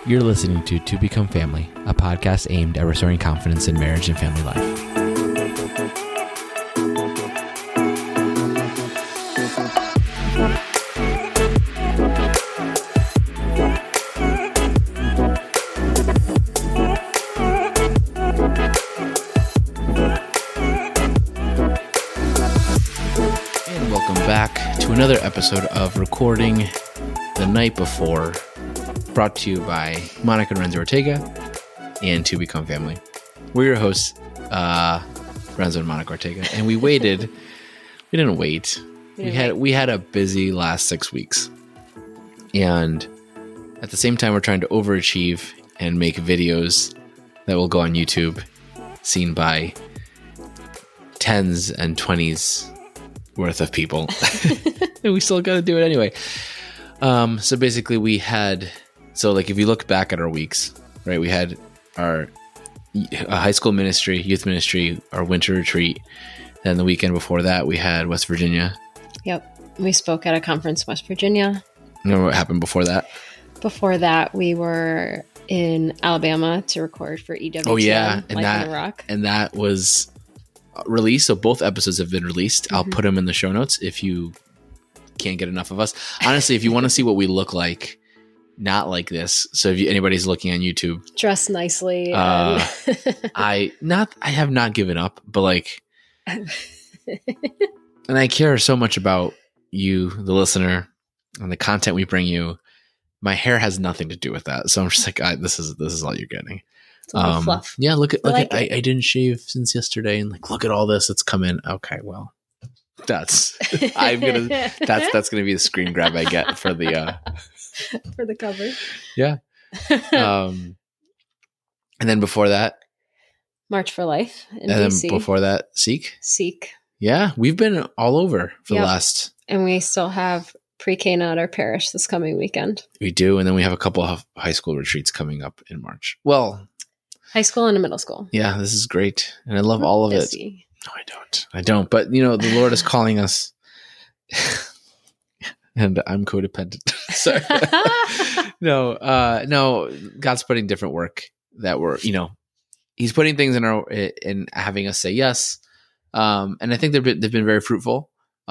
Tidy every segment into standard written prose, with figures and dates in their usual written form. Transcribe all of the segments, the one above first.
You're listening to Become Family, a podcast aimed at restoring confidence in marriage and family life. And welcome back to another episode of Recording the Night Before, brought to you by Monica and Renzo Ortega and To Become Family. We're your hosts, Renzo and Monica Ortega, and we waited. We didn't wait. We had a busy last 6 weeks, and at the same time, we're trying to overachieve and make videos that will go on YouTube, seen by tens and 20s worth of people, and we still got to do it anyway. So basically, if you look back at our weeks, right, we had our high school ministry, youth ministry, our winter retreat. Then the weekend before that, we had West Virginia. Yep. We spoke at a conference in West Virginia. Remember what happened before that? Before that, we were in Alabama to record for EWTN. Oh, yeah. And Life on the Rock. And that was released. So both episodes have been released. Mm-hmm. I'll put them in the show notes if you can't get enough of us. Honestly, if you want to see what we look like, not like this. So if anybody's looking on YouTube, dress nicely. I have not given up, but and I care so much about you, the listener, and the content we bring you. My hair has nothing to do with that. So I'm just like, this is all you're getting. It's a little fluff. Yeah. Look at I didn't shave since yesterday, and look at all this that's come in. Okay. Well, that's gonna be the screen grab I get for the for the cover. Yeah. And then before that, March for Life in and DC. then before that, Seek. Yeah, we've been all over for the last. And we still have pre-K at our parish this coming weekend. We do, and then we have a couple of high school retreats coming up in March. Well, high school and a middle school. Yeah, this is great, and I love all of it. No, I don't. But the Lord is calling us. And I'm codependent. So no, God's putting different work that He's putting things in having us say yes. And I think they've been very fruitful.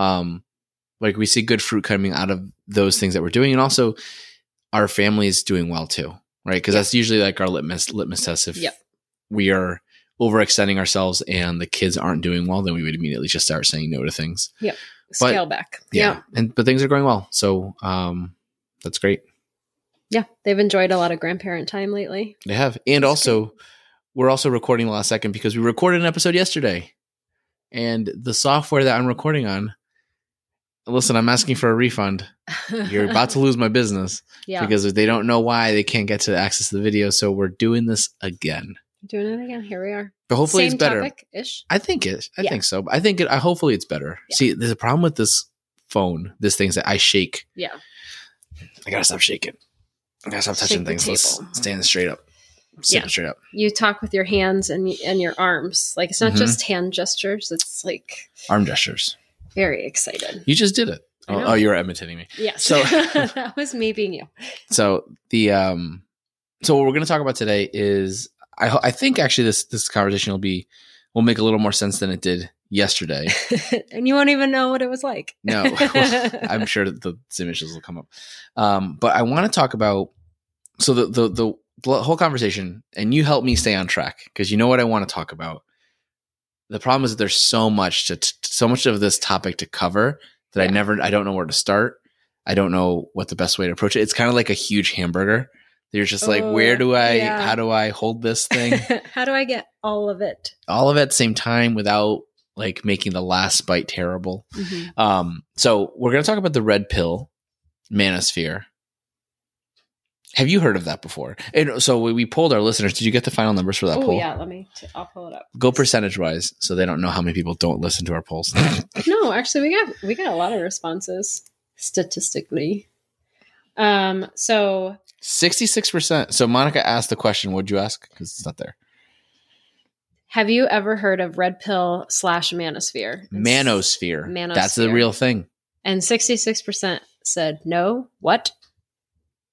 We see good fruit coming out of those things that we're doing. And also our family is doing well too, right? Because that's usually our litmus test. If we are overextending ourselves and the kids aren't doing well, then we would immediately just start saying no to things. Yep. Scale back. Yeah. But things are going well. So that's great. Yeah. They've enjoyed a lot of grandparent time lately. They have. And also, we're also recording the last second because we recorded an episode yesterday. And the software that I'm recording on, listen, I'm asking for a refund. You're about to lose my business. Because they don't know why they can't get to access the video. So we're doing this again. Doing it again. Here we are. But hopefully Same it's better. Topic-ish. I think so. I think hopefully it's better. Yeah. See, there's a problem with this phone. This thing's that I shake. Yeah. I gotta stop shaking. I gotta stop touching things. Let's stand straight up. Sit straight up. You talk with your hands and your arms. It's not just hand gestures. It's arm gestures. Very excited. You just did it. Oh, you were imitating me. Yes. So that was me being you. So so what we're going to talk about today is I think actually this conversation will make a little more sense than it did yesterday. And you won't even know what it was like. No, I'm sure that the images will come up. But I want to talk about the whole conversation, and you help me stay on track because you know what I want to talk about. The problem is that there's so much of this topic to cover that I don't know where to start. I don't know what the best way to approach it. It's kind of like a huge hamburger. You're just how do I hold this thing? How do I get all of it? All of it at the same time without making the last bite terrible. Mm-hmm. So we're going to talk about the red pill manosphere. Have you heard of that before? And so we polled our listeners. Did you get the final numbers for that poll? Oh, yeah. I'll pull it up. Go percentage-wise so they don't know how many people don't listen to our polls. No, actually, we got a lot of responses statistically. So 66%. So Monica asked the question. What'd you ask? Because it's not there. Have you ever heard of red pill / manosphere? Manosphere. That's the real thing. And 66% said no. What?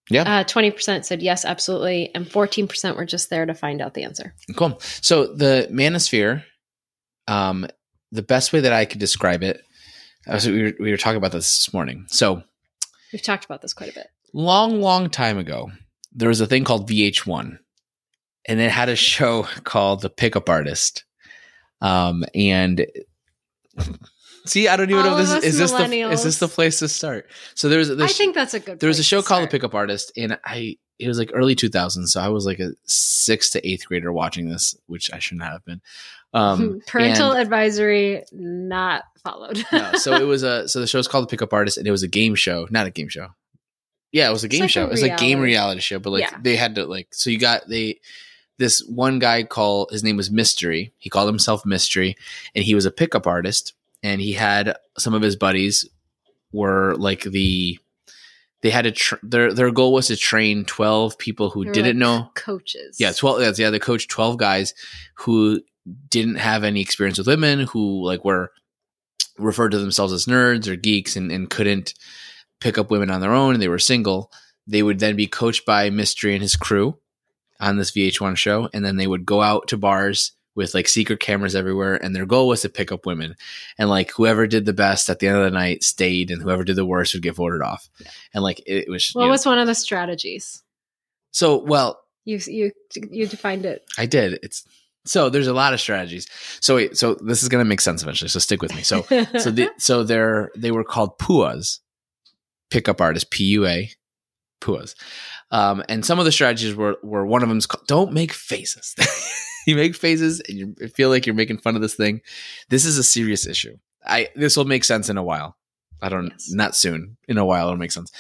Yeah. 20% said yes, absolutely. And 14% were just there to find out the answer. Cool. So the manosphere, the best way that I could describe it, we were talking about this morning. So we've talked about this quite a bit. Long time ago, there was a thing called VH1, and it had a show called The Pickup Artist. And see, I don't even know if this is this the place to start. So I think that's a good. There was a show called The Pickup Artist, and it was like early 2000s, so I was like a 6th to 8th grader watching this, which I should not have been. Parental advisory not followed. No, so the show's called The Pickup Artist, and it was a game show, not a game show. Yeah, it was a game show. It was a game reality show, but they had to so you got this one guy his name was Mystery. He called himself Mystery, and he was a pickup artist, and he had some of his buddies were like they had to their goal was to train 12 people who didn't know coaches. Yeah, 12. Yeah, they coached 12 guys who didn't have any experience with women, who were referred to themselves as nerds or geeks and couldn't pick up women on their own, and they were single. They would then be coached by Mystery and his crew on this VH1 show, and then they would go out to bars with secret cameras everywhere, and their goal was to pick up women, and whoever did the best at the end of the night stayed, and whoever did the worst would get voted off. Yeah. And it was what was one of the strategies? So you defined it. I did. So there's a lot of strategies. So this is going to make sense eventually, so stick with me. So they were called PUAs, pickup artists, PUA, PUAs. And some of the strategies were one of them's called, don't make faces. You make faces and you feel like you're making fun of this thing. This is a serious issue. This will make sense in a while. Not soon. In a while, it'll make sense.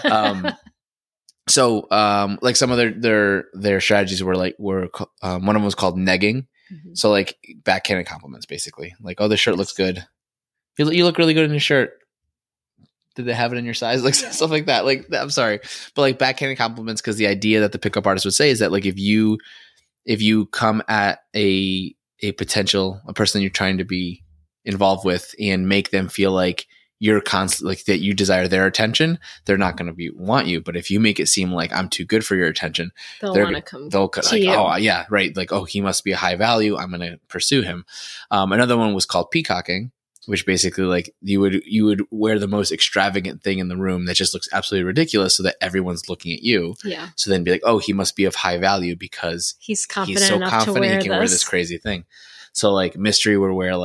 So some of their strategies were one of them was called negging. Mm-hmm. So backhanded compliments, basically. Oh, this shirt looks good. You look really good in your shirt. Did they have it in your size? Stuff like that. I'm sorry, but backhanded compliments, because the idea that the pickup artist would say is that if you come at a person you're trying to be involved with and make them feel like you're constantly that you desire their attention, they're not going to want you. But if you make it seem like I'm too good for your attention, they'll want to come. They'll oh yeah, right. Oh, he must be a high value. I'm going to pursue him. Another one was called peacocking, which basically you would wear the most extravagant thing in the room that just looks absolutely ridiculous so that everyone's looking at you. Yeah. So then be like, oh, he must be of high value because he's so confident he can wear this crazy thing. So Mystery would wear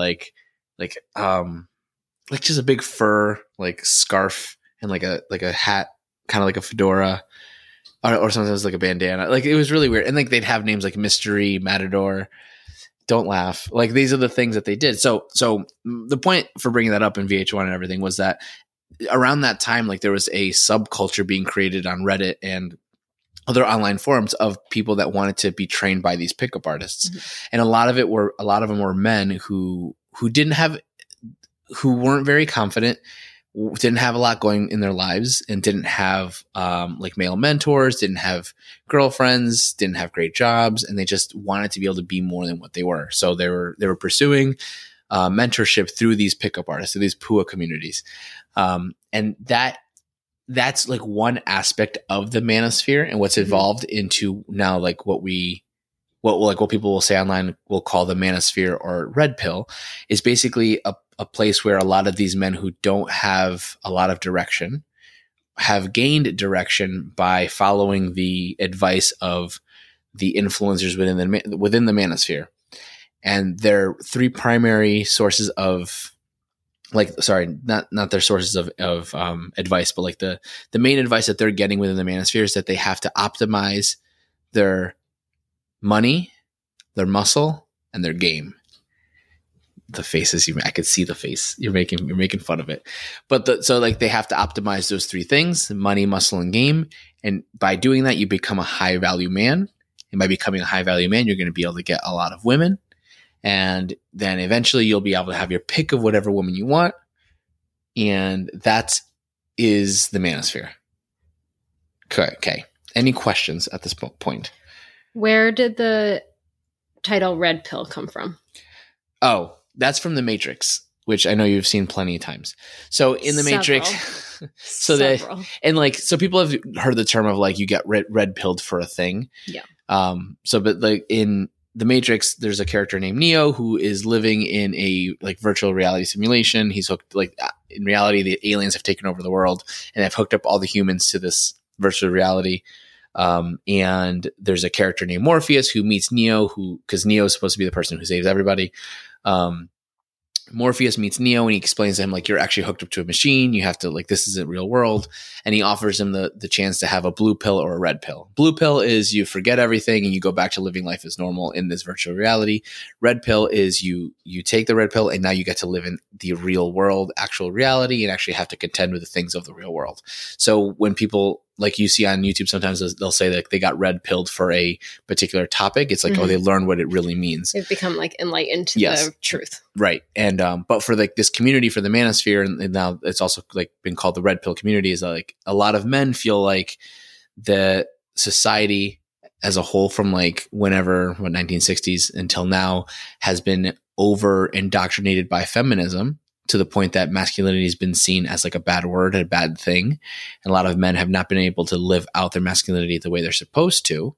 just a big fur scarf and a hat, kind of like a fedora, or sometimes a bandana. It was really weird. And they'd have names like Mystery, Matador. Don't laugh. These are the things that they did. So the point for bringing that up in VH1 and everything was that around that time, there was a subculture being created on Reddit and other online forums of people that wanted to be trained by these pickup artists. Mm-hmm. And a lot of them were men who weren't very confident, didn't have a lot going in their lives, and didn't have male mentors, didn't have girlfriends, didn't have great jobs, and they just wanted to be able to be more than what they were. So they were pursuing mentorship through these pickup artists, through these PUA communities, and that's one aspect of the manosphere, and what's evolved into now what people will say online will call the manosphere or red pill is basically a place where a lot of these men who don't have a lot of direction have gained direction by following the advice of the influencers within the manosphere. And their three primary sources of not their sources of advice, but the main advice that they're getting within the manosphere is that they have to optimize their money, their muscle, and their game. The faces I could see the face you're making fun of it, but they have to optimize those three things: money, muscle, and game. And by doing that, you become a high value man. And by becoming a high value man, you're going to be able to get a lot of women. And then eventually you'll be able to have your pick of whatever woman you want. And that is the manosphere. Okay. Any questions at this point? Where did the title Red Pill come from? Oh, that's from The Matrix, which I know you've seen plenty of times. So in the Matrix, Several. so people have heard the term of like you get red pilled for a thing. Yeah. But like in the Matrix, there's a character named Neo who is living in a like virtual reality simulation. He's hooked, like in reality, the aliens have taken over the world and have hooked up all the humans to this virtual reality. And there's a character named Morpheus who meets Neo, because Neo is supposed to be the person who saves everybody. Morpheus meets Neo and he explains to him, like, you're actually hooked up to a machine. You have to, like, this isn't real world. And he offers him the chance to have a blue pill or a red pill. Blue pill is you forget everything and you go back to living life as normal in this virtual reality. Red pill is you take the red pill and now you get to live in the real world, actual reality, and actually have to contend with the things of the real world. So when people, like you see on YouTube, sometimes they'll say that they got red pilled for a particular topic. It's like, oh, they learned what it really means. They've become like enlightened to the truth. Right. And, but for like this community, for the manosphere, and now it's also like been called the red pill community, is like a lot of men feel like the society as a whole from like whenever, 1960s until now, has been over indoctrinated by feminism, to the point that masculinity has been seen as like a bad word, a bad thing. And a lot of men have not been able to live out their masculinity the way they're supposed to.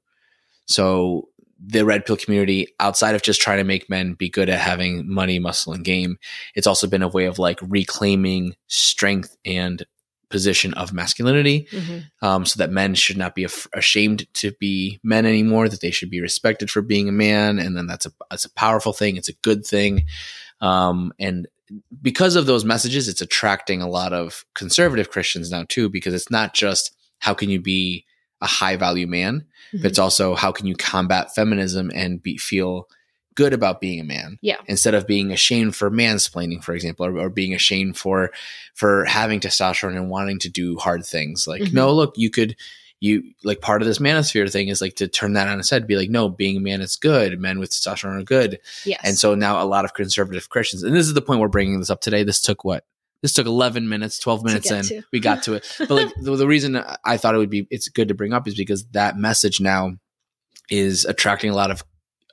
So the red pill community, outside of just trying to make men be good at having money, muscle, and game, it's also been a way of like reclaiming strength and position of masculinity, so that men should not be ashamed to be men anymore, that they should be respected for being a man. And then that's a powerful thing. It's a good thing. And because of those messages, it's attracting a lot of conservative Christians now too, because it's not just how can you be a high value man, but it's also how can you combat feminism and feel good about being a man, instead of being ashamed for mansplaining, for example, or being ashamed for having testosterone and wanting to do hard things. Like, no, look, you like part of this manosphere thing is like to turn that on its head, be like, no, being a man is good. Men with testosterone are good. Yes. And so now a lot of conservative Christians, and this is the point we're bringing this up today. This took 11 minutes, 12 minutes in, we got to it. But like the reason I thought it's good to bring up is because that message now is attracting a lot of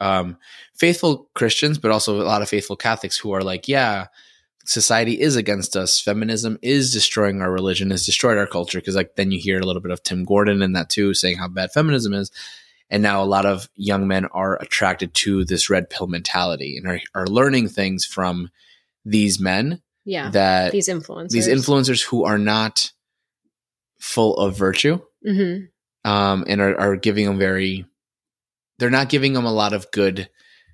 faithful Christians, but also a lot of faithful Catholics who are like, yeah, society is against us. Feminism is destroying our religion, has destroyed our culture. Because like then you hear a little bit of Tim Gordon in that too, saying how bad feminism is. And now a lot of young men are attracted to this red pill mentality and are learning things from these men. Yeah, that these influencers who are not full of virtue, and are giving them they're not giving them a lot of good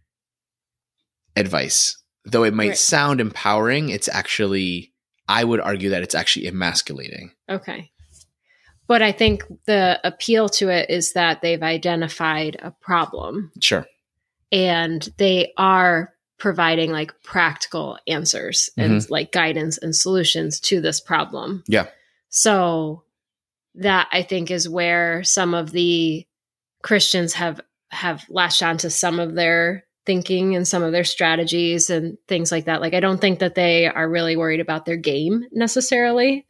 advice. Though it might sound empowering, it's actually, I would argue that it's actually emasculating. Okay. But I think the appeal to it is that they've identified a problem. Sure. And they are providing like practical answers and like guidance and solutions to this problem. Yeah. So that I think is where some of the Christians have latched onto some of their thinking and some of their strategies and things like that. Like, I don't think that they are really worried about their game necessarily.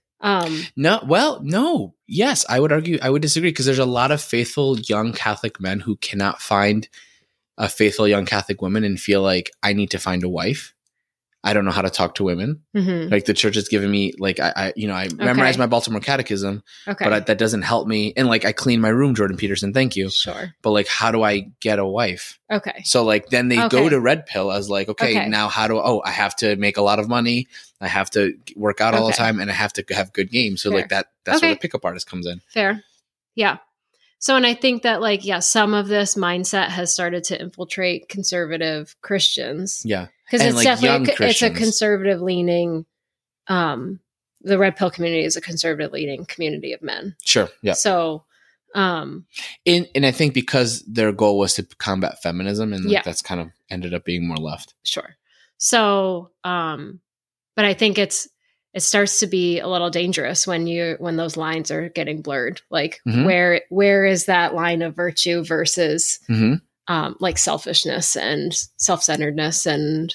No. Yes, I would disagree, because there's a lot of faithful young Catholic men who cannot find a faithful young Catholic woman and feel like, I need to find a wife. I don't know how to talk to women. Like the church has given me, like, I memorized my Baltimore Catechism, but that doesn't help me. And like, I clean my room, Jordan Peterson, thank you. Sure. But like, how do I get a wife? Okay. So like, then they go to red pill as like, now I have to make a lot of money. I have to work out all the time, and I have to have good games. So like that's where the pickup artist comes in. Fair. Yeah. So, and I think that like, some of this mindset has started to infiltrate conservative Christians. Yeah. Because it's like definitely, it's a conservative leaning, the red pill community is a conservative leaning community of men. Sure. Yeah. So, and I think because their goal was to combat feminism, and that's kind of ended up being more left. Sure. So, but I think it starts to be a little dangerous when those lines are getting blurred. Like where is that line of virtue versus like selfishness and self-centeredness and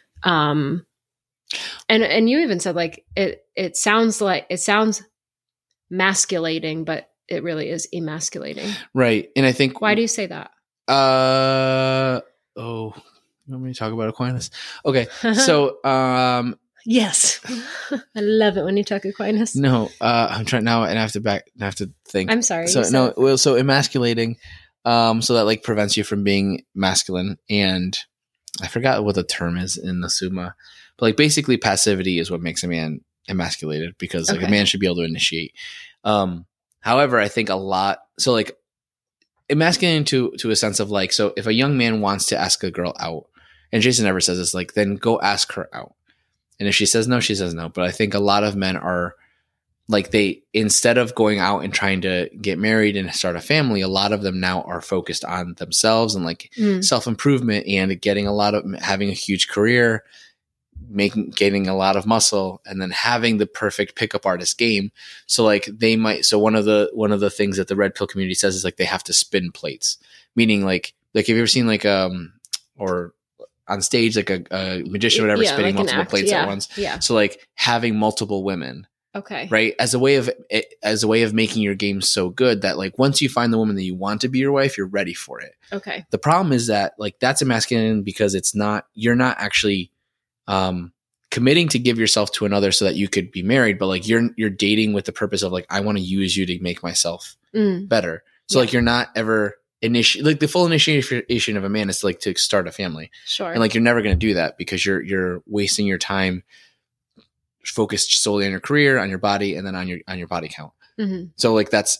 you even said like it sounds masculating, but it really is emasculating. Right. And I think, why do you say that? You want me to talk about Aquinas? Okay. So, yes. I love it when you talk Aquinas. No, I'm trying now and I have to think. I'm sorry. So so emasculating, so that like prevents you from being masculine, and I forgot what the term is in the Summa, but like basically passivity is what makes a man emasculated, because like a man should be able to initiate. However, I think so like emasculating to a sense of like, so if a young man wants to ask a girl out, and Jason never says this, like, then go ask her out. And if she says no, she says no. But I think a lot of men are like, instead of going out and trying to get married and start a family, a lot of them now are focused on themselves and like self-improvement and having a huge career, getting a lot of muscle, and then having the perfect pickup artist game. So like one of the things that the red pill community says is like they have to spin plates, meaning like have you ever seen like or on stage like a magician or whatever spinning like multiple plates at once? Yeah. So like having multiple women. Okay. Right. As a way of making your game so good that like once you find the woman that you want to be your wife, you're ready for it. Okay. The problem is that like that's emasculating because you're not actually committing to give yourself to another so that you could be married, but like you're dating with the purpose of like, I want to use you to make myself better. So like you're not ever like the full initiation of a man is like to start a family. Sure. And like you're never going to do that because you're wasting your time focused solely on your career, on your body, and then on your body count. Mm-hmm. So like that's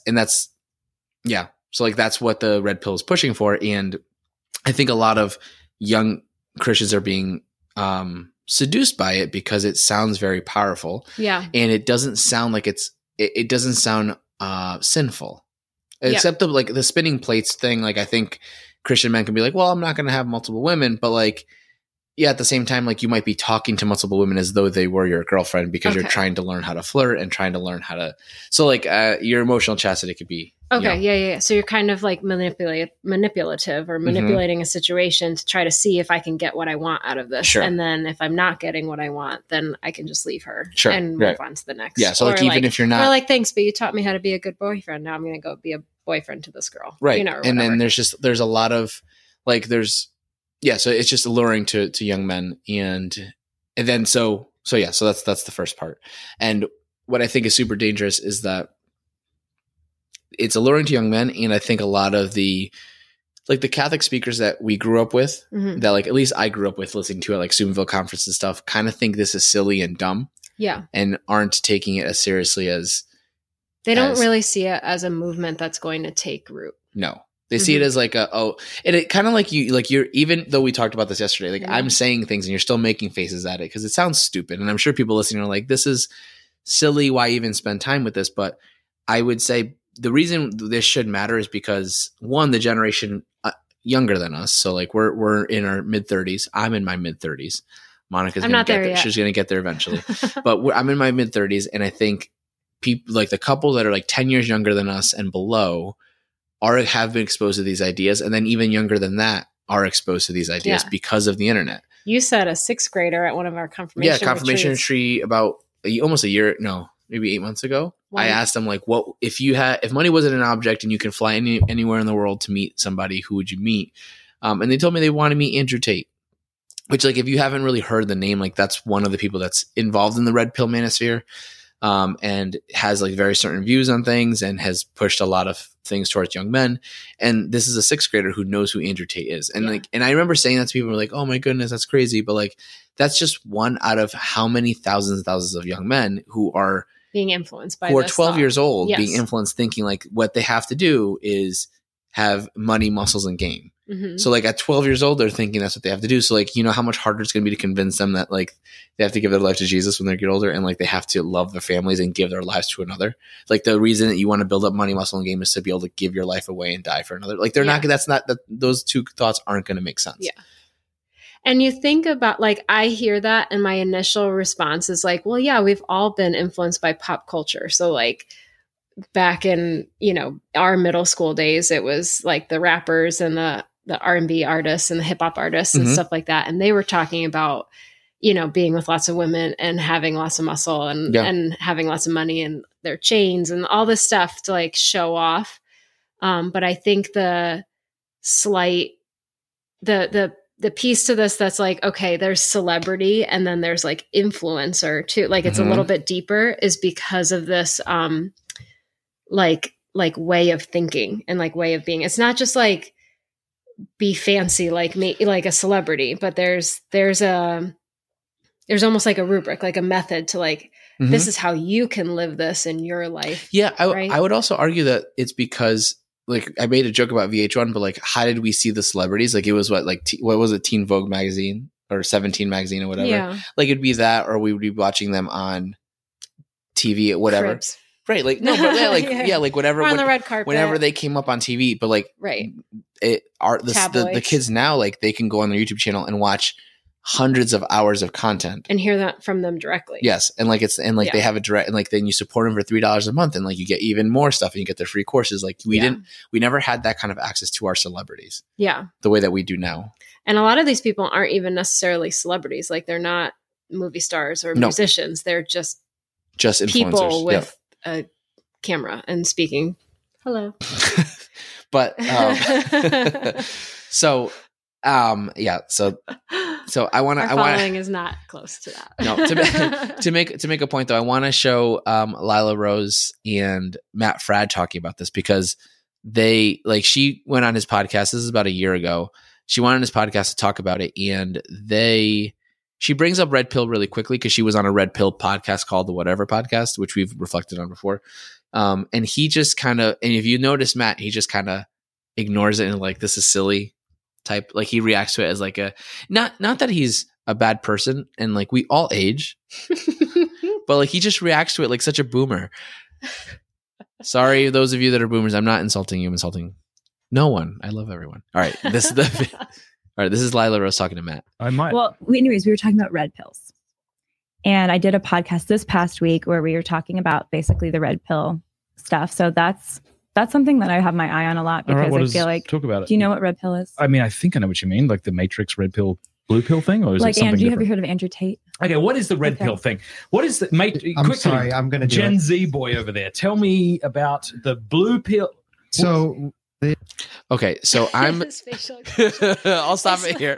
so like that's what the red pill is pushing for. And I think a lot of young Christians are being seduced by it because it sounds very powerful. Yeah. And it doesn't sound like it doesn't sound sinful. Except the spinning plates thing. Like I think Christian men can be like, well, I'm not going to have multiple women, but like, yeah, at the same time, like you might be talking to multiple women as though they were your girlfriend because you're trying to learn how to flirt and trying to learn how to. So like your emotional chastity could be. Okay. Yeah. So you're kind of like manipulative or manipulating a situation to try to see if I can get what I want out of this. Sure. And then if I'm not getting what I want, then I can just leave her and move on to the next. Yeah. So like even if you're not. Or like, thanks, but you taught me how to be a good boyfriend. Now I'm going to go be a boyfriend to this girl. Right. You know, and then there's a lot of like, so it's just alluring to young men. And then so that's the first part. And what I think is super dangerous is that it's alluring to young men. And I think a lot of the Catholic speakers that we grew up with, that like, at least I grew up with listening to at like Steubenville conference and stuff, kind of think this is silly and dumb. Yeah. And aren't taking it as seriously as. They don't really see it as a movement that's going to take root. No. They see it as like and it kind of like you're, even though we talked about this yesterday, like I'm saying things and you're still making faces at it because it sounds stupid. And I'm sure people listening are like, this is silly. Why even spend time with this? But I would say the reason this should matter is because one, the generation younger than us. So like we're in our mid 30s. I'm in my mid 30s. Monica's going to get there. She's going to get there eventually, but I'm in my mid 30s. And I think people like the couple that are like 10 years younger than us and below have been exposed to these ideas, and then even younger than that are exposed to these ideas because of the internet. You said a 6th grader at one of our confirmation retreat about almost a year, no, maybe 8 months ago. I asked them like, what if money wasn't an object and you can fly anywhere in the world to meet somebody, who would you meet? And they told me they want to meet Andrew Tate, which like if you haven't really heard the name, like that's one of the people that's involved in the red pill manosphere. And has like very certain views on things and has pushed a lot of things towards young men. And this is a 6th grader who knows who Andrew Tate is. And and I remember saying that to people who were like, oh my goodness, that's crazy. But like, that's just one out of how many thousands and thousands of young men who are being influenced by, who are 12 years old, being influenced, thinking like what they have to do is have money, muscles, and game. Mm-hmm. So like at 12 years old, they're thinking that's what they have to do. So like, you know how much harder it's going to be to convince them that like they have to give their life to Jesus when they get older, and like they have to love their families and give their lives to another. Like the reason that you want to build up money, muscle, and game is to be able to give your life away and die for another. Like those two thoughts aren't going to make sense. Yeah. And you think about like, I hear that and my initial response is like, well, yeah, we've all been influenced by pop culture. So like, back in, our middle school days, it was like the rappers and the R&B artists and the hip hop artists and stuff like that. And they were talking about, being with lots of women and having lots of muscle and having lots of money and their chains and all this stuff to like show off. But I think the the piece to this that's like, okay, there's celebrity and then there's like influencer too. Like it's a little bit deeper is because of this like way of thinking and like way of being. It's not just like be fancy like me, like a celebrity, but there's almost like a rubric, like a method to like, this is how you can live this in your life. Yeah. right? I would also argue that it's because like I made a joke about VH1, but like, how did we see the celebrities? Like it was what was it? Teen Vogue magazine or 17 magazine or whatever. Yeah. Like it'd be that, or we would be watching them on TV or whatever. Cribs. Right. Like, no, but like, yeah, like whatever. Or on the red carpet. Whenever they came up on TV, but like, right. The kids now, like they can go on their YouTube channel and watch hundreds of hours of content and hear that from them directly. Yes. And like, they have a direct, and like, then you support them for $3 a month and like you get even more stuff and you get their free courses. Like we never had that kind of access to our celebrities. Yeah. The way that we do now. And a lot of these people aren't even necessarily celebrities. Like they're not movie stars or musicians. They're just influencers. People with a camera and speaking. Hello. But, so I want to. Following is not close to that. No, to make a point though, I want to show Lila Rose and Matt Fradd talking about this because she went on his podcast. This is about a year ago. She went on his podcast to talk about it, and she brings up Red Pill really quickly because she was on a Red Pill podcast called the Whatever Podcast, which we've reflected on before. And he just kind of, and if you notice Matt, he just kind of ignores it and like, this is silly type. Like he reacts to it as like not that he's a bad person and like we all age, but like he just reacts to it like such a boomer. Sorry, those of you that are boomers, I'm not insulting you. I'm insulting no one. I love everyone. All right. This is Lila Rose talking to Matt. I might. Well, anyways, we were talking about red pills. And I did a podcast this past week where we were talking about basically the red pill stuff. So that's something that I have my eye on a lot because I feel like, talk about it. Do you know what red pill is? I mean, I think I know what you mean, like the Matrix red pill, blue pill thing, or is like it something Andrew, different? Have you heard of Andrew Tate? Okay, what is the red pill thing? What is the quickly, sorry, I'm going to do Gen it. Z boy over there. Tell me about the blue pill. So okay, so I'm. I'll stop it here.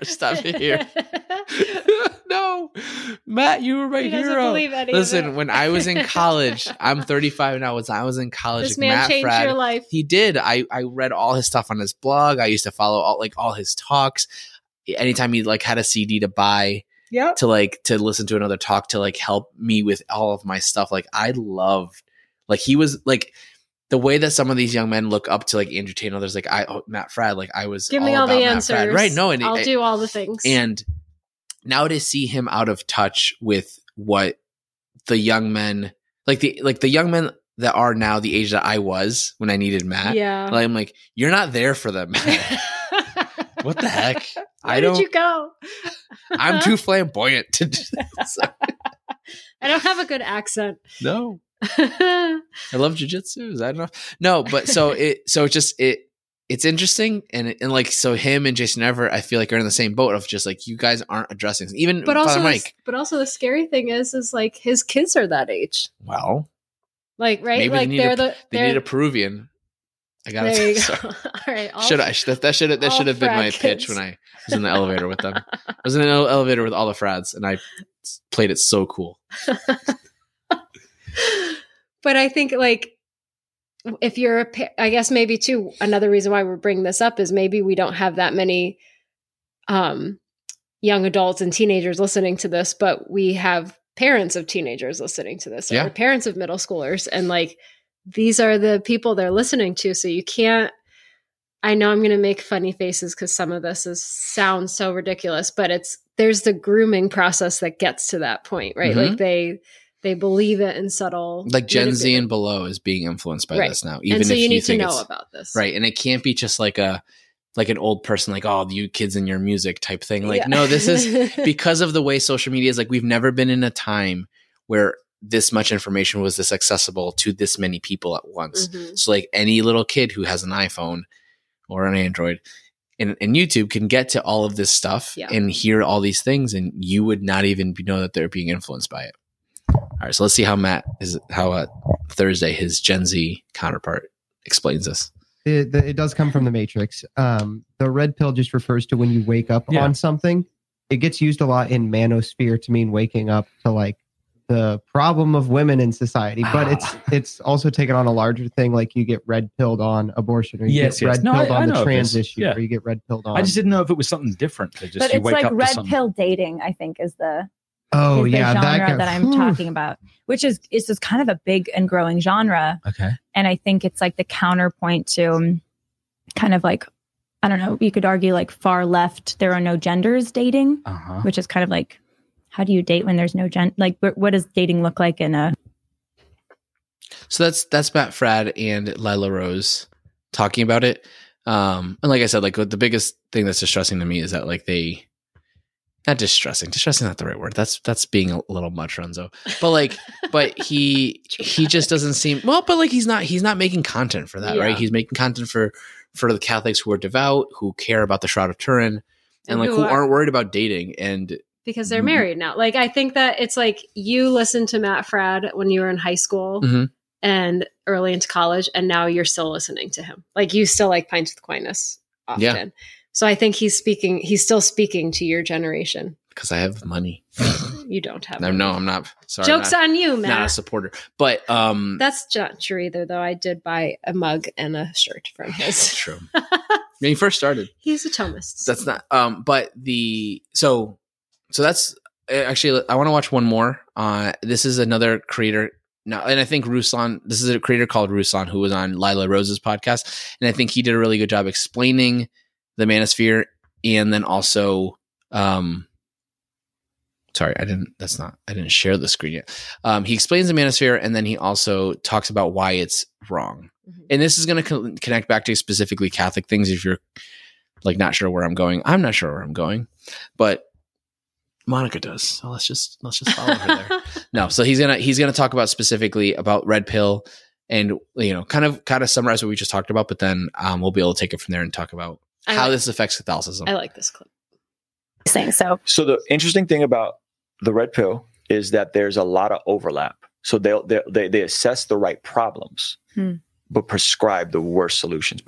No, Matt, you were my hero. Listen, when I was in college, I'm 35 now. When I was in college, this man Matt changed Fradd, your life. He did. I read all his stuff on his blog. I used to follow all his talks. Anytime he like had a CD to buy, to listen to another talk to like help me with all of my stuff. Like I loved, like he was like. The way that some of these young men look up to like Andrew Tate and others, like Matt Fradd, like I was give me all the answers, right? No, and I'll do all the things. And now to see him out of touch with what the young men, like the young men that are now the age that I was when I needed Matt. Yeah, like, I'm like, you're not there for them. What the heck? Where did you go? I'm too flamboyant to do this. I don't have a good accent. No. I love jujitsu. Is that enough? No, but it's interesting and like so him and Jason Everett I feel like are in the same boat of just like you guys aren't addressing even but Father also Mike. But also the scary thing is like his kids are that age. Well, like right, maybe like they need a Peruvian. I got it. All right, that should have been my pitch when I was in the elevator with them. I was in an elevator with all the Fradds and I played it so cool. But I think like if you're I guess maybe too another reason why we're bringing this up is maybe we don't have that many young adults and teenagers listening to this, but we have parents of teenagers listening to this or parents of middle schoolers, and like these are the people they're listening to. So you can't. I know I'm going to make funny faces because some of this sounds so ridiculous, but there's the grooming process that gets to that point, right? Mm-hmm. Like they believe it in subtle, like Gen Z and below is being influenced by this now. Even and so if you need to think know about this, right? And it can't be just like an old person, like, oh, you kids and your music type thing. Like, no, this is because of the way social media is. Like, we've never been in a time where this much information was this accessible to this many people at once. Mm-hmm. So, like, any little kid who has an iPhone or an Android and YouTube can get to all of this stuff and hear all these things, and you would not even know that they're being influenced by it. All right, so let's see how Thursday, his Gen Z counterpart, explains this. it does come from the Matrix. The red pill just refers to when you wake up on something. It gets used a lot in manosphere to mean waking up to like the problem of women in society, but it's also taken on a larger thing. Like you get red pilled on abortion, or you get red pilled on the trans issue, or you get red pilled on. I just didn't know if it was something different. But it's like red pill dating, I think, is the genre that I'm talking about, which is just kind of a big and growing genre. Okay. And I think it's like the counterpoint to kind of like, I don't know, you could argue like far left, there are no genders dating, which is kind of like, how do you date when there's no like, what does dating look like in a... So that's Matt Fradd and Lila Rose talking about it. And like I said, like the biggest thing that's distressing to me is that like not distressing is not the right word. That's being a little much, Renzo. But he just doesn't seem well, but like he's not making content for that, right? He's making content for the Catholics who are devout, who care about the Shroud of Turin, and like who aren't worried about dating and because they're married now. Like I think that it's like you listened to Matt Fradd when you were in high school and early into college, and now you're still listening to him. Like you still like Pints with Aquinas often. Yeah. So I think he's still speaking to your generation. Because I have money. You don't have money. No, I'm not. Sorry. Joke's on you, Matt. Not a supporter. But that's not true either, though. I did buy a mug and a shirt from his. True. When he first started. He's a Thomist. That's not but so that's actually, I want to watch one more. This is another creator now, and I think Ruslan, this is a creator called Ruslan who was on Lila Rose's podcast, and I think he did a really good job explaining the manosphere, and then also sorry, I didn't share the screen yet. He explains the manosphere, and then he also talks about why it's wrong. And this is going to connect back to specifically Catholic things. If you're like not sure where I'm going, I'm not sure where I'm going, but Monica does. So let's just follow her there. No, so he's gonna talk about specifically about red pill, and kind of summarize what we just talked about. But then we'll be able to take it from there and talk about how this affects Catholicism. I like this clip. So the interesting thing about the red pill is that there's a lot of overlap. So they assess the right problems, but prescribe the worst solutions.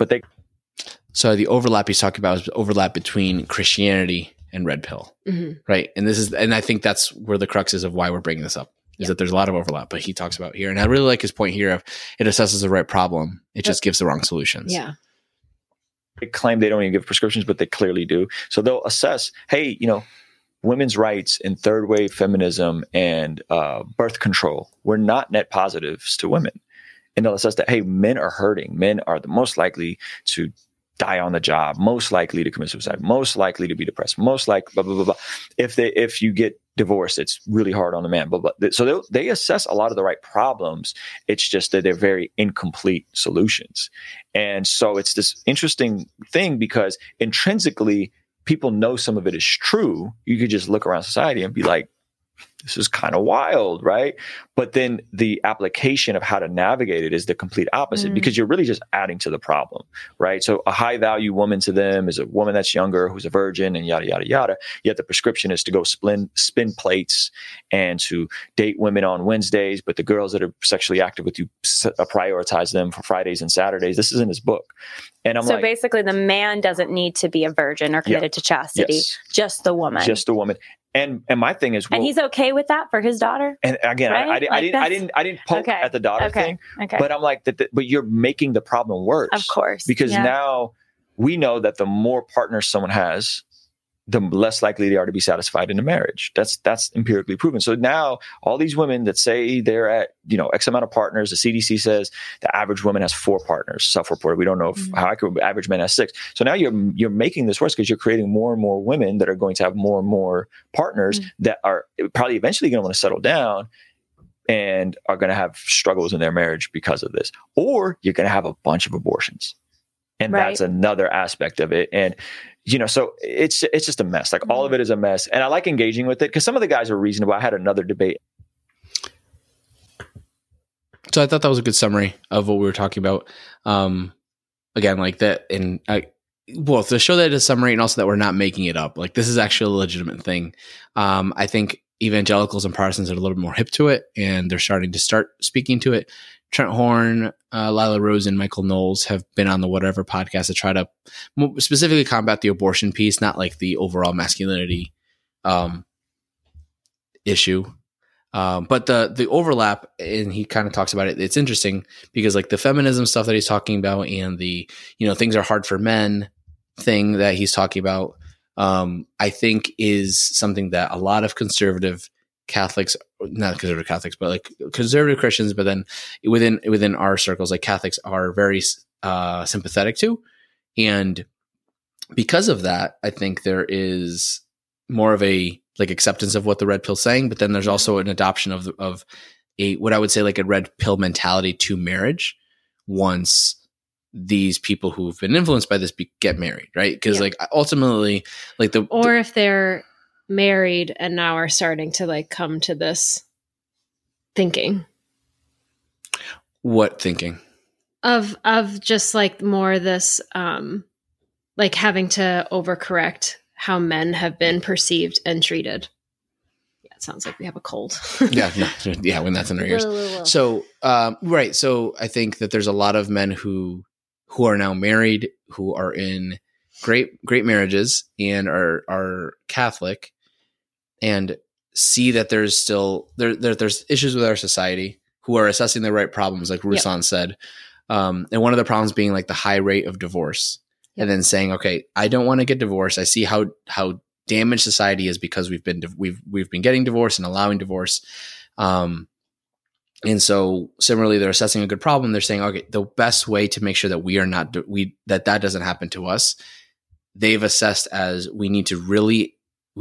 So the overlap he's talking about is overlap between Christianity and red pill, right? And I think that's where the crux is of why we're bringing this up, is that there's a lot of overlap. But he talks about here, and I really like his point here of it assesses the right problem, it just gives the wrong solutions. Yeah. They claim they don't even give prescriptions, but they clearly do. So they'll assess, hey, women's rights and third wave feminism and birth control were not net positives to women. And they'll assess that, hey, men are hurting. Men are the most likely to die on the job, most likely to commit suicide, most likely to be depressed, most likely blah, blah, blah, blah. If you get divorced, it's really hard on the man. Blah, blah. So they assess a lot of the right problems. It's just that they're very incomplete solutions. And so it's this interesting thing because intrinsically, people know some of it is true. You could just look around society and be like, this is kind of wild, right? But then the application of how to navigate it is the complete opposite because you're really just adding to the problem, right? So a high value woman to them is a woman that's younger, who's a virgin and yada, yada, yada. Yet the prescription is to go spin plates and to date women on Wednesdays, but the girls that are sexually active with you, prioritize them for Fridays and Saturdays. This is in his book. And I'm so basically the man doesn't need to be a virgin or committed to chastity, just the woman. Just the woman. And my thing is, and he's okay with that for his daughter. And again, right? I didn't poke at the daughter thing, but I'm like, but you're making the problem worse, of course, because now we know that the more partners someone has, the less likely they are to be satisfied in a marriage. That's empirically proven. So now all these women that say they're at, X amount of partners, the CDC says the average woman has 4 partners, self-reported. We don't know how average man has 6. So now you're making this worse because you're creating more and more women that are going to have more and more partners that are probably eventually going to want to settle down and are going to have struggles in their marriage because of this. Or you're going to have a bunch of abortions. And that's another aspect of it. And, so it's just a mess. Like all of it is a mess. And I like engaging with it because some of the guys are reasonable. I had another debate. So I thought that was a good summary of what we were talking about. Again, like that. And to show that it's a summary and also that we're not making it up. Like this is actually a legitimate thing. I think evangelicals and Protestants are a little bit more hip to it, and they're starting to speaking to it. Trent Horn, Lila Rose, and Michael Knowles have been on the Whatever podcast to try to specifically combat the abortion piece, not like the overall masculinity issue. But the overlap, and he kind of talks about it. It's interesting because like the feminism stuff that he's talking about and the, things are hard for men thing that he's talking about, I think is something that a lot of conservative Catholics, not conservative Catholics, but like conservative Christians, but then within our circles, like Catholics are very sympathetic to. And because of that, I think there is more of a like acceptance of what the red pill's saying, but then there's also an adoption of a, what I would say like a red pill mentality to marriage once these people who've been influenced by this get married, right? Because like ultimately, like if they're married and now are starting to like come to this thinking. What thinking? Of just like more this, like having to overcorrect how men have been perceived and treated. Yeah, it sounds like we have a cold. Yeah, when that's in our ears. So, right. So I think that there's a lot of men who are now married, who are in great marriages and are Catholic, and see that there's still there's issues with our society, who are assessing the right problems, like Ruslan said. And one of the problems being like the high rate of divorce. And then saying, okay, I don't want to get divorced. I see how damaged society is because we've been getting divorced and allowing divorce. And so similarly, they're assessing a good problem. They're saying, okay, the best way to make sure that we are not that doesn't happen to us, they've assessed as we need to really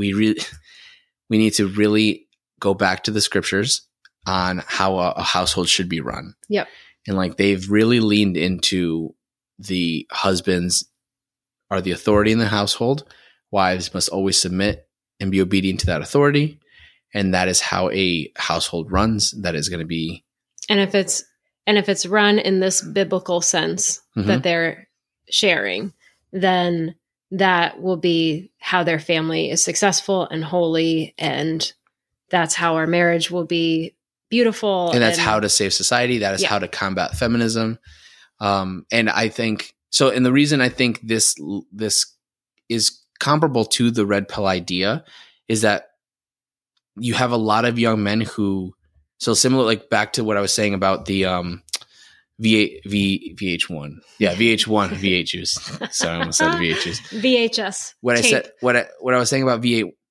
go back to the scriptures on how a household should be run. Yep. And like they've really leaned into the husbands are the authority in the household. Wives must always submit and be obedient to that authority. And that is how a household runs. That is going to be. And if it's run in this biblical sense that they're sharing, then that will be how their family is successful and holy. And that's how our marriage will be beautiful. And that's how to save society. That is how to combat feminism. And I think so. And the reason I think this is comparable to the red pill idea is that you have a lot of young men who, so similar, like back to what I was saying about the VH1. Yeah, VH1 VHUs. Sorry, I almost said the VHUs. VHS. What I was saying about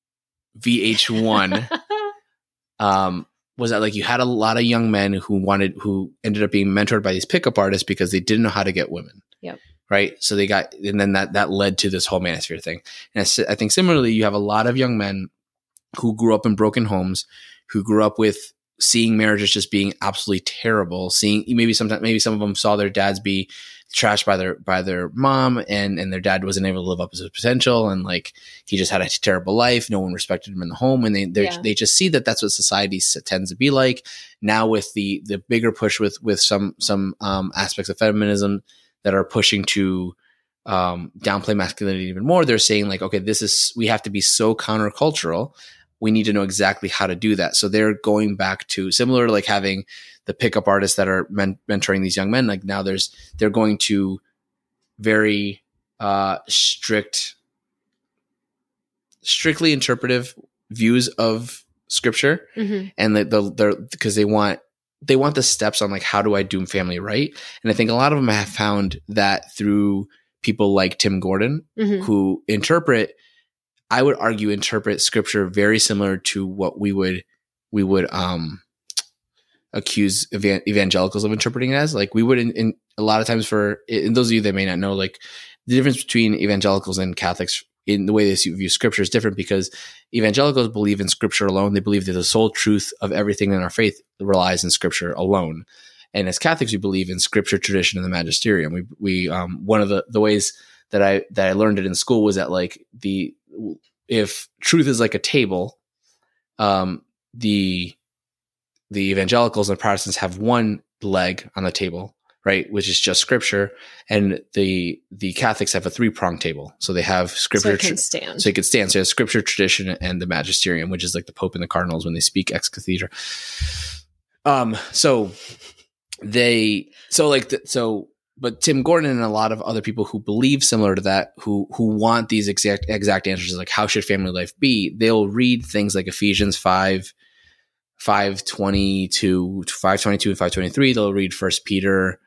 VH1 was that like you had a lot of young men who ended up being mentored by these pickup artists because they didn't know how to get women. Yep. Right. So and then that led to this whole manosphere thing. And I think similarly, you have a lot of young men who grew up in broken homes, who grew up with seeing marriages just being absolutely terrible. Seeing maybe some of them saw their dads be trashed by their mom, and their dad wasn't able to live up to his potential, and like he just had a terrible life. No one respected him in the home, and they just see that that's what society tends to be like. Now with the bigger push with some aspects of feminism that are pushing to downplay masculinity even more, they're saying like, okay, we have to be so countercultural. We need to know exactly how to do that. So they're going back to similar to like having the pickup artists that are mentoring these young men. Like now they're going to very strictly interpretive views of scripture. And because they want the steps on like, how do I do family right? And I think a lot of them have found that through people like Tim Gordon, who interpret scripture very similar to what we would accuse evangelicals of interpreting it as. Like we would in a lot of times for those of you that may not know, like the difference between evangelicals and Catholics in the way they view scripture is different, because evangelicals believe in scripture alone. They believe that the sole truth of everything in our faith relies in scripture alone. And as Catholics, we believe in scripture, tradition, and the magisterium. We one of the ways that I learned it in school was that like if truth is like a table, the evangelicals and Protestants have one leg on the table, right? Which is just scripture. And the Catholics have a 3-pronged table. So they have scripture. So it can stand. So it can stand. So it has scripture, tradition, and the magisterium, which is like the Pope and the cardinals when they speak ex cathedra. But Tim Gordon and a lot of other people who believe similar to that, who want these exact answers, like how should family life be? They'll read things like Ephesians 5:22 and 5:23. They'll read 1 Peter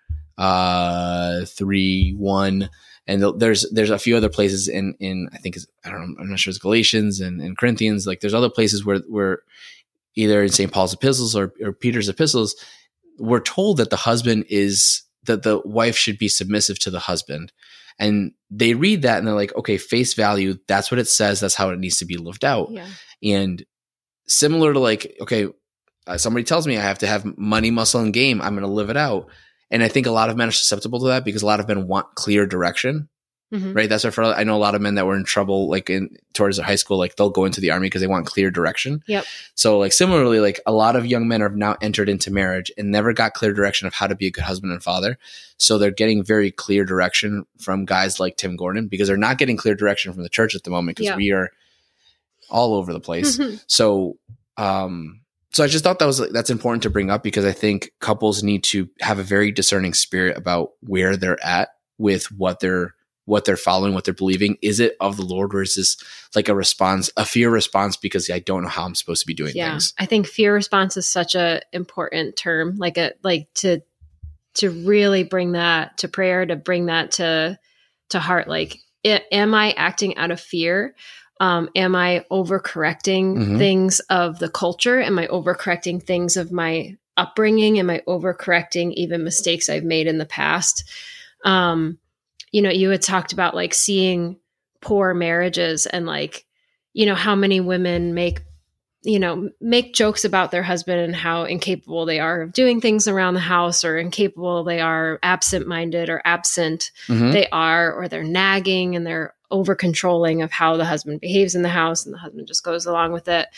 3:1, and there's a few other places in I think I'm not sure it's Galatians and Corinthians. Like there's other places where either in St. Paul's epistles or Peter's epistles, we're told that that the wife should be submissive to the husband. And they read that and they're like, okay, face value, that's what it says. That's how it needs to be lived out. Yeah. And similar to like, okay, somebody tells me I have to have money, muscle, and game. I'm going to live it out. And I think a lot of men are susceptible to that because a lot of men want clear direction. Mm-hmm. Right. That's why I know a lot of men that were in trouble, like towards their high school, like they'll go into the army because they want clear direction. Yep. So like similarly, like a lot of young men have now entered into marriage and never got clear direction of how to be a good husband and father. So they're getting very clear direction from guys like Tim Gordon because they're not getting clear direction from the church at the moment because we are all over the place. Mm-hmm. So I just thought that's important to bring up because I think couples need to have a very discerning spirit about where they're at with what they're following, what they're believing. Is it of the Lord, or is this like a fear response because I don't know how I'm supposed to be doing things? I think fear response is such a important term, to really bring that to prayer, to bring that to heart. Like, am I acting out of fear? Am I overcorrecting things of the culture? Am I overcorrecting things of my upbringing? Am I overcorrecting even mistakes I've made in the past? You had talked about like seeing poor marriages and like, how many women make jokes about their husband and how incapable they are of doing things around the house, or incapable they are, absent-minded or absent they are, or they're nagging and they're over controlling of how the husband behaves in the house, and the husband just goes along with it.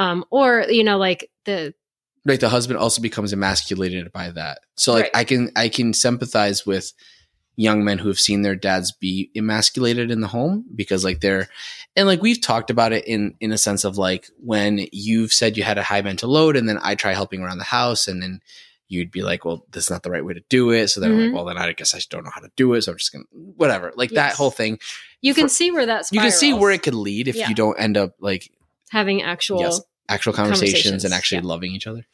The husband also becomes emasculated by that. So like I can sympathize with young men who have seen their dads be emasculated in the home because like we've talked about it in a sense of like when you've said you had a high mental load and then I try helping around the house and then you'd be like, well, this is not the right way to do it. So then I'm like, well, then I guess I just don't know how to do it. So I'm just going to, whatever, like that whole thing. You can see where that spirals. You can see where it could lead if you don't end up like having actual conversations and actually loving each other.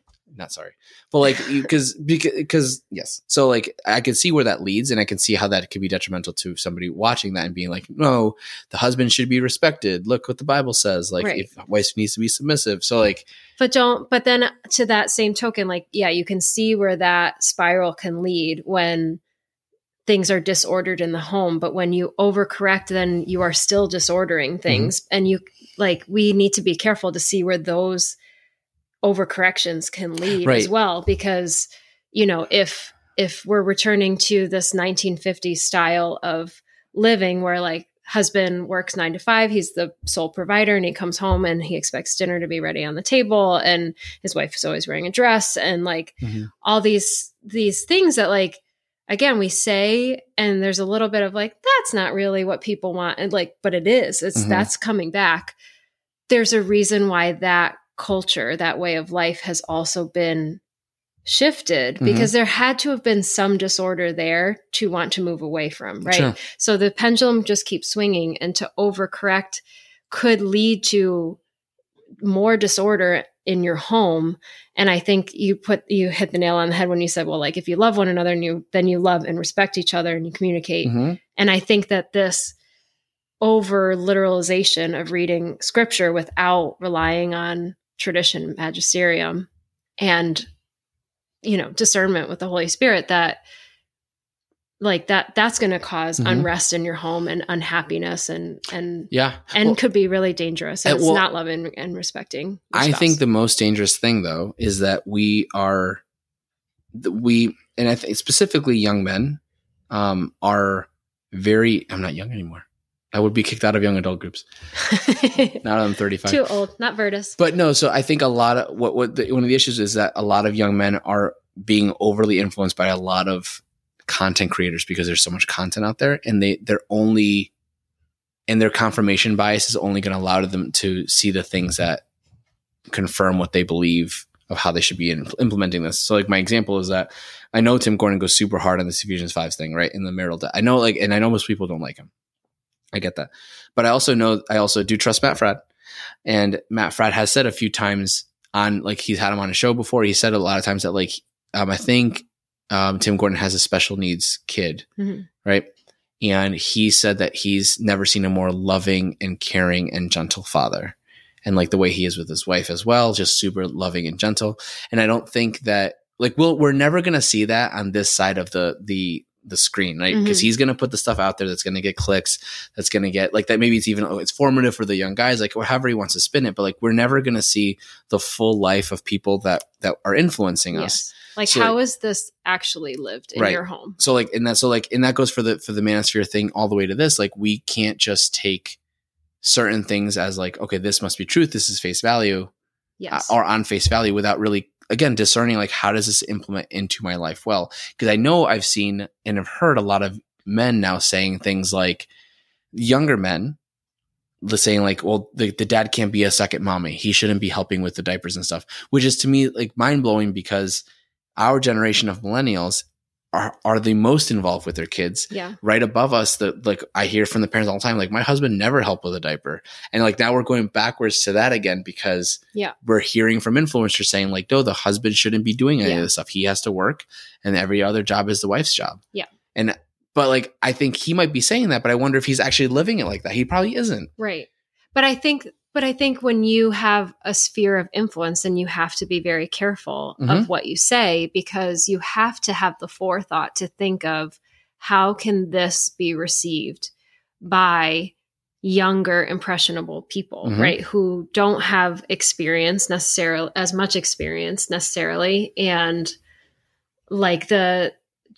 But like, because yes. So like I can see where that leads and I can see how that could be detrimental to somebody watching that and being like, no, the husband should be respected. Look what the Bible says. Like if a wife needs to be submissive. So like, but then to that same token, like, yeah, you can see where that spiral can lead when things are disordered in the home. But when you overcorrect, then you are still disordering things. And we need to be careful to see where those overcorrections can lead as well, because if we're returning to this 1950s style of living where like husband works 9 to 5, he's the sole provider, and he comes home and he expects dinner to be ready on the table, and his wife is always wearing a dress, and like all these things that like, again, we say, and there's a little bit of like, that's not really what people want, and like, but it is. That's coming back. There's a reason why that culture, that way of life has also been shifted because there had to have been some disorder there to want to move away from, right? Sure. So the pendulum just keeps swinging, and to overcorrect could lead to more disorder in your home. And I think you hit the nail on the head when you said, well, like if you love one another and then you love and respect each other and you communicate. And I think that this over literalization of reading scripture without relying on tradition, magisterium, and discernment with the Holy Spirit, that like that's going to cause unrest in your home and unhappiness and could be really dangerous. And it's not loving and respecting your spouse. I think the most dangerous thing though is that and I think specifically young men are very. I'm not young anymore. I would be kicked out of young adult groups. Now I'm 35. Too old, not Virtus. But no, so I think a lot of one of the issues is that a lot of young men are being overly influenced by a lot of content creators because there's so much content out there, and they're only, and their confirmation bias is only going to allow them to see the things that confirm what they believe of how they should be implementing this. So like my example is that I know Tim Gordon goes super hard on this Ephesians 5 thing, right? In the marital debt. I know, like, and I know most people don't like him. I get that. But I also do trust Matt Fradd. And Matt Fradd has said a few times on, like, he's had him on a show before. He said a lot of times that, like, I think Tim Gordon has a special needs kid, right? And he said that he's never seen a more loving and caring and gentle father. And like the way he is with his wife as well, just super loving and gentle. And I don't think that, like, we're never going to see that on this side of the screen, right? Because he's going to put the stuff out there that's going to get clicks, that's going to get, like, that maybe it's even, it's formative for the young guys, like, or however he wants to spin it. But like, we're never going to see the full life of people that are influencing us. Like, so, how is this actually lived in your home? So like, and that goes for the manosphere thing all the way to this. Like, we can't just take certain things as like, okay, this must be truth, this is face value, or on face value, without really, again, discerning, like, how does this implement into my life well? Because I know I've seen and have heard a lot of men now saying things like, younger men saying like, well, the dad can't be a second mommy, he shouldn't be helping with the diapers and stuff, which is to me like mind-blowing, because our generation of millennials are the most involved with their kids. Yeah. Right above us, like, I hear from the parents all the time, like, my husband never helped with a diaper. And like, now we're going backwards to that again, because we're hearing from influencers saying like, no, the husband shouldn't be doing any of this stuff. He has to work, and every other job is the wife's job. Yeah. But like, I think he might be saying that, but I wonder if he's actually living it like that. He probably isn't. Right. But I think when you have a sphere of influence, then you have to be very careful of what you say, because you have to have the forethought to think of, how can this be received by younger, impressionable people, right? Who don't have experience necessarily, as much experience necessarily. And like the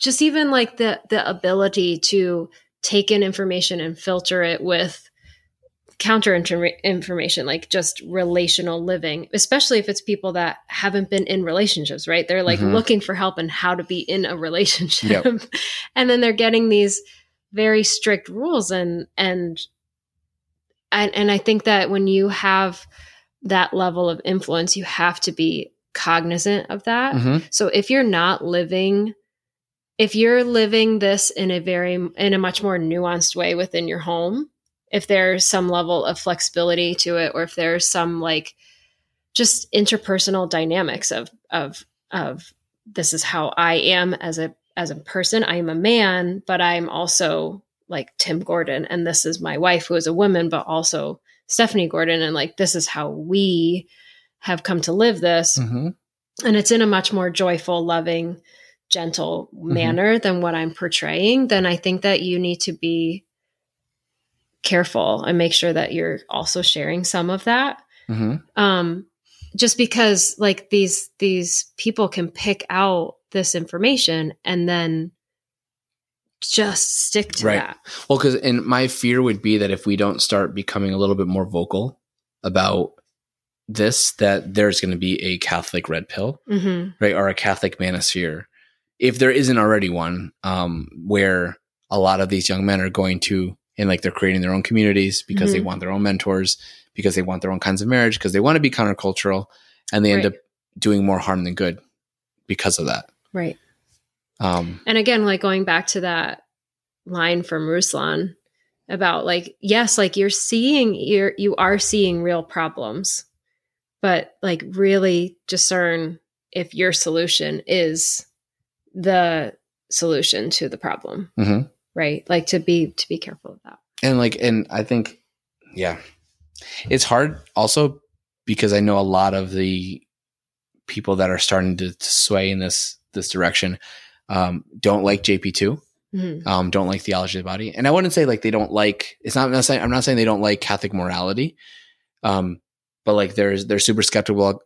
ability to take in information and filter it with counter information, like just relational living, especially if it's people that haven't been in relationships, right? They're like looking for help in how to be in a relationship. And then they're getting these very strict rules. And I think that when you have that level of influence, you have to be cognizant of that. So if you're living this in a much more nuanced way within your home, if there's some level of flexibility to it, or if there's some like just interpersonal dynamics of this is how I am as a person. I am a man, but I'm also like Tim Gordon, and this is my wife who is a woman, but also Stephanie Gordon. And like, this is how we have come to live this. And it's in a much more joyful, loving, gentle manner than what I'm portraying. Then I think that you need to be careful and make sure that you're also sharing some of that. Just because like these people can pick out this information and then just stick to that. Well, and my fear would be that if we don't start becoming a little bit more vocal about this, that there's going to be a Catholic red pill, right? Or a Catholic manosphere, if there isn't already one, where a lot of these young men are going to, and like, they're creating their own communities because they want their own mentors, because they want their own kinds of marriage, because they want to be countercultural, and they end up doing more harm than good because of that. Right. And again, like going back to that line from Ruslan about like, yes, like you are seeing real problems, but like really discern if your solution is the solution to the problem. Right. Like to be careful of that. And I think, it's hard also because I know a lot of the people that are starting to sway in this direction don't like JP2, don't like theology of the body. And I wouldn't say like they don't like, I'm not saying they don't like Catholic morality, but like they're super skeptical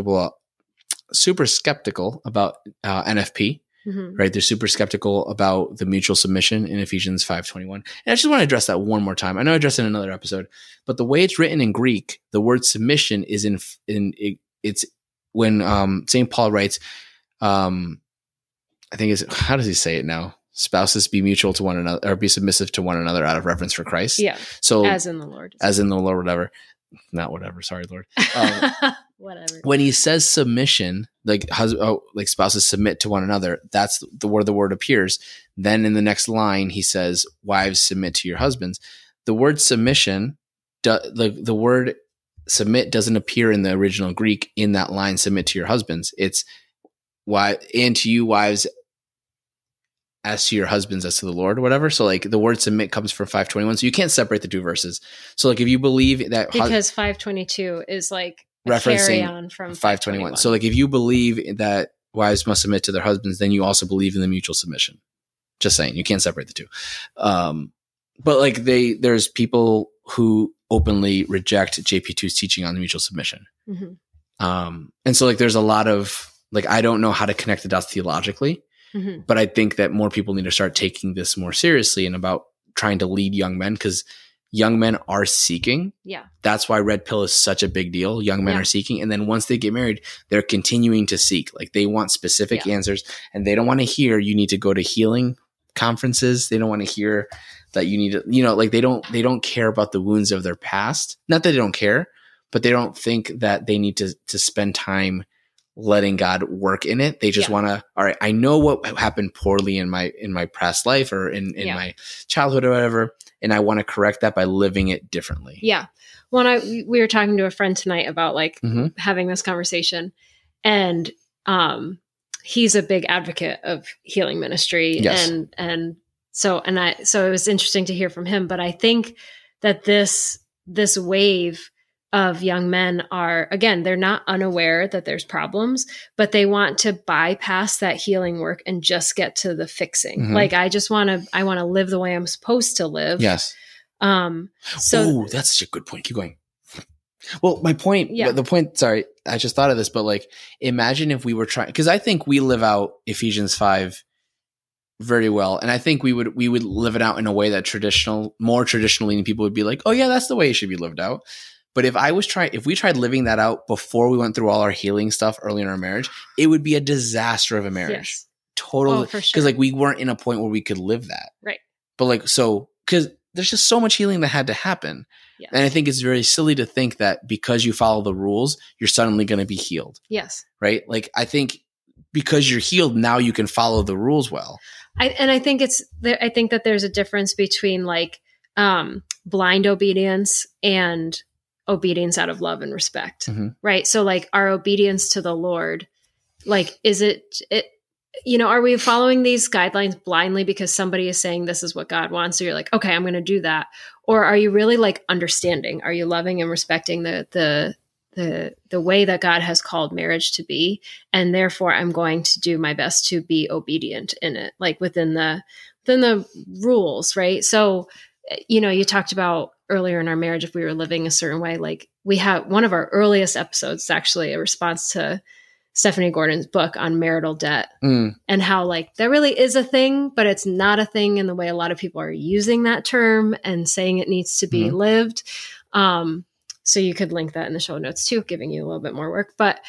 about NFP. Right. They're super skeptical about the mutual submission in Ephesians 5:21. And I just want to address that one more time. I know I addressed it in another episode, but the way it's written in Greek, the word submission is it's when St. Paul writes, I think is, how does he say it now? Spouses be mutual to one another, or be submissive to one another out of reverence for Christ. Yeah. So as in the Lord, whatever. Not whatever. Sorry, Lord. Whatever. When he says submission, like spouses submit to one another, that's where the word appears. Then in the next line, he says, wives submit to your husbands. The word submission, the word submit doesn't appear in the original Greek in that line, submit to your husbands. It's why, and to you wives, as to your husbands, as to the Lord, or whatever. So like the word submit comes from 521. So you can't separate the two verses. So like if you believe that, because 522 is like referencing carry on from 521. So like if you believe that wives must submit to their husbands, then you also believe in the mutual submission. Just saying, you can't separate the two. But like there's people who openly reject JP2's teaching on the mutual submission. Mm-hmm. And so like there's a lot of like, I don't know how to connect the dots theologically. Mm-hmm. But I think that more people need to start taking this more seriously and about trying to lead young men, because young men are seeking. Yeah. That's why Red Pill is such a big deal. Young men are seeking. And then once they get married, they're continuing to seek. Like they want specific answers, and they don't want to hear you need to go to healing conferences. They don't want to hear that you need to, like they don't care about the wounds of their past. Not that they don't care, but they don't think that they need to spend time letting God work in it. They just want to, all right, I know what happened poorly in my past life or in my childhood or whatever. And I want to correct that by living it differently. Yeah. Well, we were talking to a friend tonight about like having this conversation, and he's a big advocate of healing ministry. Yes. And so it was interesting to hear from him, but I think that this wave of young men are, again, they're not unaware that there's problems, but they want to bypass that healing work and just get to the fixing. Mm-hmm. Like, I want to live the way I'm supposed to live. Yes. So that's such a good point. Keep going. Well, my point, the point, sorry, I just thought of this, but like, imagine if we were trying, because I think we live out Ephesians 5 very well. And I think we would live it out in a way that more traditionally people would be like, oh yeah, that's the way it should be lived out. But if we tried living that out before we went through all our healing stuff early in our marriage, it would be a disaster of a marriage. Yes. Totally. Oh, for sure. Because like we weren't in a point where we could live that. Right. But like, so, because there's just so much healing that had to happen. Yes. And I think it's very silly to think that because you follow the rules, you're suddenly going to be healed. Yes. Right. Like, I think because you're healed, now you can follow the rules well. I think that there's a difference between like blind obedience and obedience out of love and respect. Mm-hmm. Right. So like our obedience to the Lord, like, is it, are we following these guidelines blindly because somebody is saying this is what God wants? So you're like, okay, I'm going to do that. Or are you really like understanding? Are you loving and respecting the way that God has called marriage to be? And therefore I'm going to do my best to be obedient in it, like within the rules. Right. So, you talked about earlier in our marriage, if we were living a certain way, like we have one of our earliest episodes, actually a response to Stephanie Gordon's book on marital debt and how like that really is a thing, but it's not a thing in the way a lot of people are using that term and saying it needs to be lived. So you could link that in the show notes too, giving you a little bit more work. But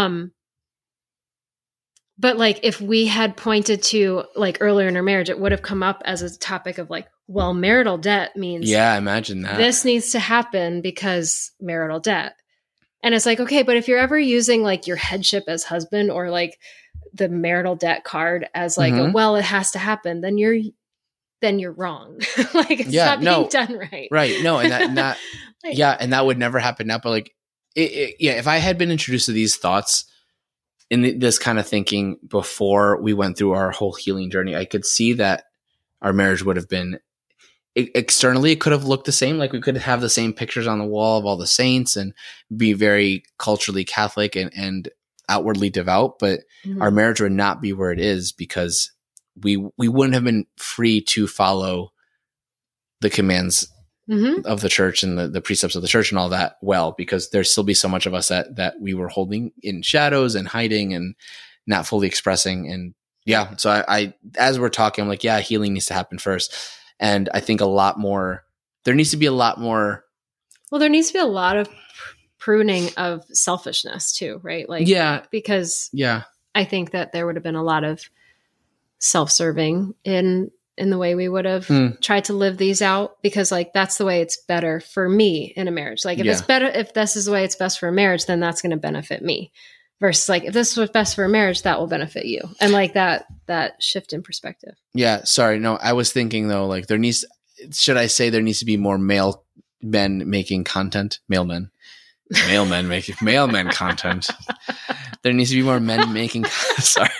like if we had pointed to like earlier in our marriage, it would have come up as a topic of like, well, marital debt means imagine that this needs to happen because marital debt. And it's like, okay, but if you're ever using like your headship as husband or like the marital debt card as like, well, it has to happen, then you're wrong. Like it's not being done right. Right. No. And that like, and that would never happen now. But like, if I had been introduced to these thoughts in this kind of thinking before we went through our whole healing journey, I could see that our marriage would have been externally, it could have looked the same. Like we could have the same pictures on the wall of all the saints and be very culturally Catholic and outwardly devout, but our marriage would not be where it is because we wouldn't have been free to follow the commands of the church and the precepts of the church and all that well, because there'd still be so much of us that we were holding in shadows and hiding and not fully expressing. And so I as we're talking, I'm like, healing needs to happen first. And I think there needs to be a lot more. Well, there needs to be a lot of pruning of selfishness too, right? Like, because I think that there would have been a lot of self-serving in the way we would have tried to live these out, because like that's the way it's better for me in a marriage. Like if it's better, if this is the way it's best for a marriage, then that's going to benefit me. Versus like if this was best for a marriage, that will benefit you. And like that shift in perspective. Yeah, sorry. No, I was thinking though, like there needs to be more male men making content, mailmen making mailmen content. There needs to be more men making. Sorry.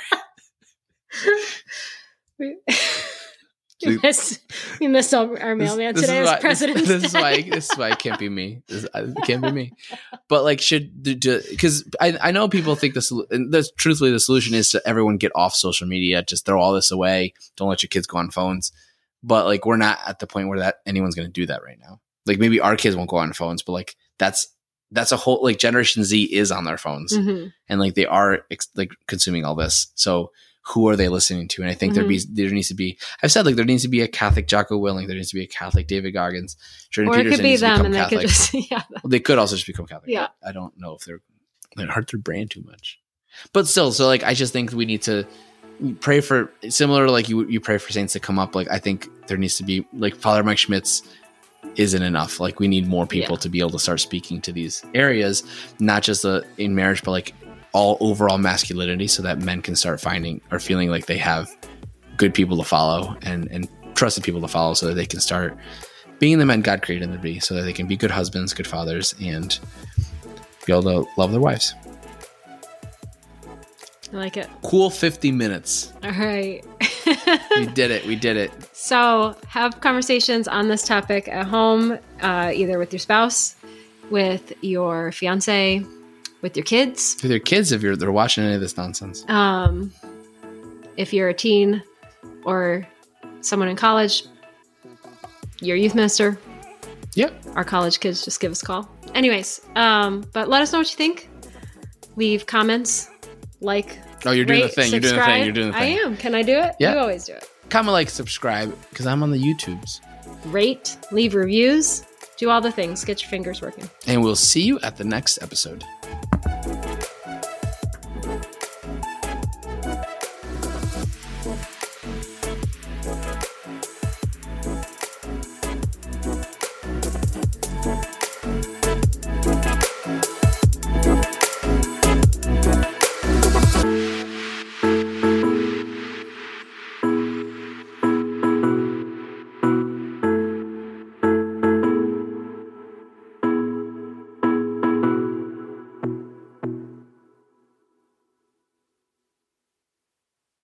We missed our mailman today as President's This is why it can't be me. It can't be me. But like, because I know people think truthfully the solution is to everyone get off social media, just throw all this away, don't let your kids go on phones. But like, we're not at the point where anyone's going to do that right now. Like maybe our kids won't go on phones, but like that's a whole, like Generation Z is on their phones and like they are like consuming all this. So who are they listening to? And I think there needs to be, I've said like there needs to be a Catholic Jocko Willink, there needs to be a Catholic David Goggins, Jordan Peterson. It could be them and Catholic. They could also just become Catholic. Yeah. I don't know if they hurt their brand too much, but still, so like, I just think we need to pray for, similar to like you pray for saints to come up. Like I think there needs to be, like Father Mike Schmitz isn't enough. Like we need more people to be able to start speaking to these areas, not just in marriage, but like all overall masculinity, so that men can start finding or feeling like they have good people to follow and trusted people to follow, so that they can start being the men God created them to be, so that they can be good husbands, good fathers, and be able to love their wives. I like it. Cool 50 minutes. All right. We did it. So have conversations on this topic at home, either with your spouse, with your fiance, with your kids. With your kids, if they're watching any of this nonsense. If you're a teen or someone in college, your youth minister. Yep. Our college kids, just give us a call. Anyways, but let us know what you think. Leave comments, like. Oh, you're doing rate, the thing. Subscribe. You're doing the thing. I am. Can I do it? Yeah. You always do it. Comment, like, subscribe, because I'm on the YouTubes. Rate, leave reviews, do all the things. Get your fingers working. And we'll see you at the next episode.